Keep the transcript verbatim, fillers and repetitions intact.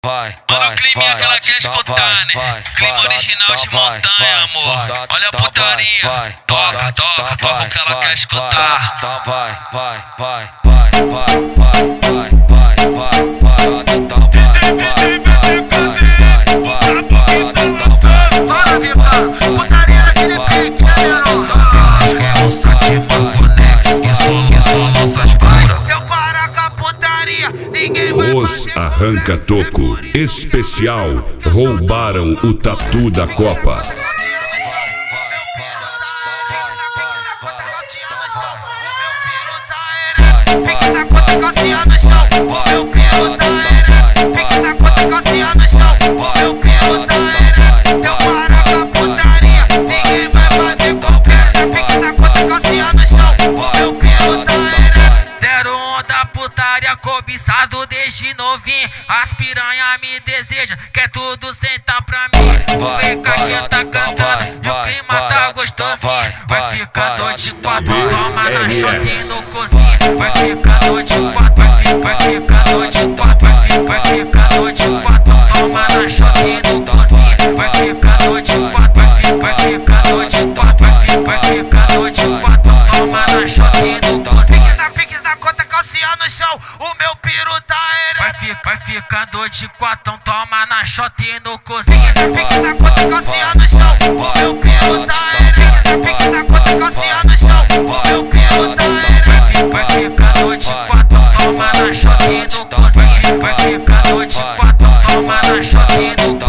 Mano, o clima que ela quer escutar, né? Clima original de montanha, amor. Olha a putaria. Toca, toca, toca o que ela quer escutar. Então vai, vai, vai, vai, vai, vai, vai, vai, vai, vai. Então vai, vai, vai, vai, vai, vai. Bora, Vitor, putaria naquele pique, né, meu? Elas querem o Satimão Conex, isso, isso, nossas puras. Se eu parar com a putaria, ninguém vai Os fazer Arranca-Toco Especial roubaram o tatu da Copa. Pique na conta, calcinha no chão, o meu piro tá ereto. Pique na conta, calcinha no chão, o meu piro tá ereto. Teu para com a putaria, ninguém vai fazer qualquer. Pique na conta, calcinha no chão, o meu piro tá ereto. Zero um da putaria, cobiçado desde novinho. As piranha me deseja, quer tudo sentar pra mim. O V K que tá cantando e o clima tá gostosinho. Vai ficar dor de quatro, toma na choque no cozinho. Vai ficar dor de quatro, vai ficar, vai ficar dor de quatro, vai ficar, vai ficar dor de quatro, toma na choque no cozinho. Vai ficar dor de quatro, vai ficar, vai ficar dor de quatro, vai ficar, vai ficar dor de quatro, toma na choque no cozinho. Piques na, piques na conta, calcinha no chão, o meu piro tá ereto. Vai ficar, vai ficar dor de quatro, toma na choque no cozinho. Piques na conta, calcinha no chão, o meu piro tá ereto. Piques na conta, calcinha no chão, o meu piro tá ereto. Vai ficar dor de quatro, toma na choque no cozinho. Vai ficar dor de quatro, toma na choque no cozinho.